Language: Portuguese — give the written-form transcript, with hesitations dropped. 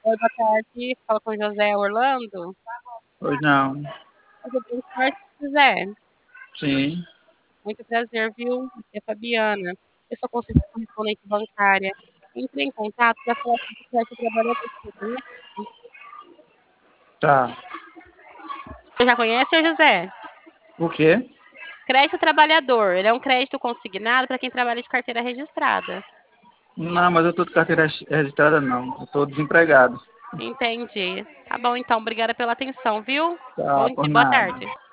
Oi, boa tarde. Fala com o José Orlando. Pois não. Tudo bem, senhor José? Sim. Muito prazer, viu? Aqui é a Fabiana. Eu sou consultora correspondente bancária. Entrei em contato para falar sobre o crédito trabalhador que você conhece. Tá. Você já conhece, senhor José? O quê? Crédito trabalhador. Ele é um crédito consignado para quem trabalha de carteira registrada. Não, mas eu tô de carteira registrada não. Eu tô desempregado. Entendi. Tá bom, então. Obrigada pela atenção, viu? Tá, por Boa nada. tarde.